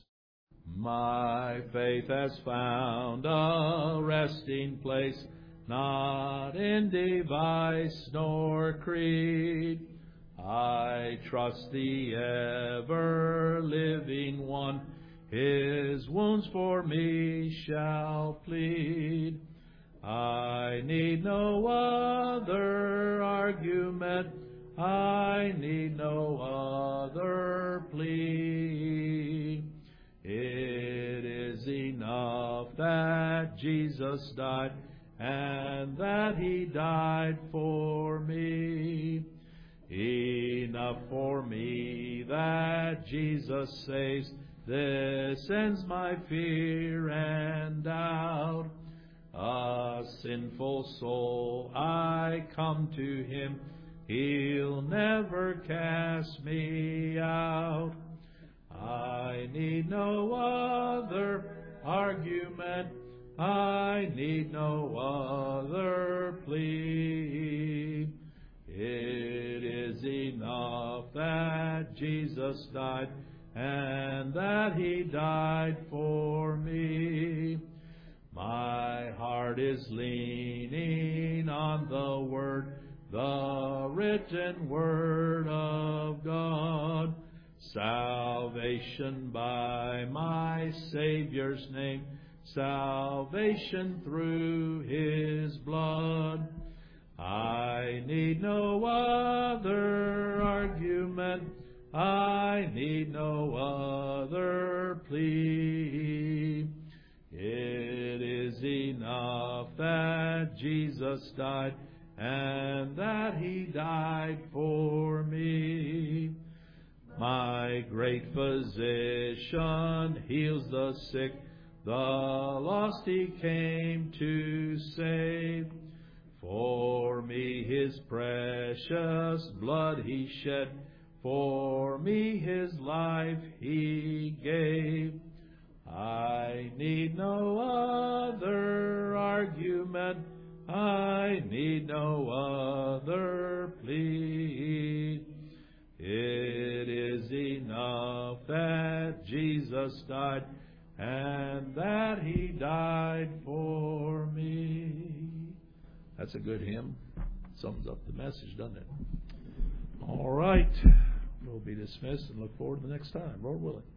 My faith has found a resting place, not in device nor creed. I trust the ever-living One, His wounds for me shall plead. I need no other argument, I need no other plea. It is enough that Jesus died, and that He died for me. Enough for me that Jesus saves, this ends my fear and doubt. A sinful soul, I come to Him, He'll never cast me out. I need no other argument, I need no other plea. It is enough that Jesus died, and that He died for me. My heart is leaning on the Word, the written Word of God. Salvation by my Savior's name, salvation through His blood. I need no other argument, I need no other plea. that Jesus died, and that He died for me. My great physician heals the sick, the lost He came to save. For me His precious blood He shed, for me His life He gave. I need no other argument, I need no other plea. It is enough that Jesus died, and that He died for me. That's a good hymn. Sums up the message, doesn't it? All right. We'll be dismissed and look forward to the next time, Lord willing.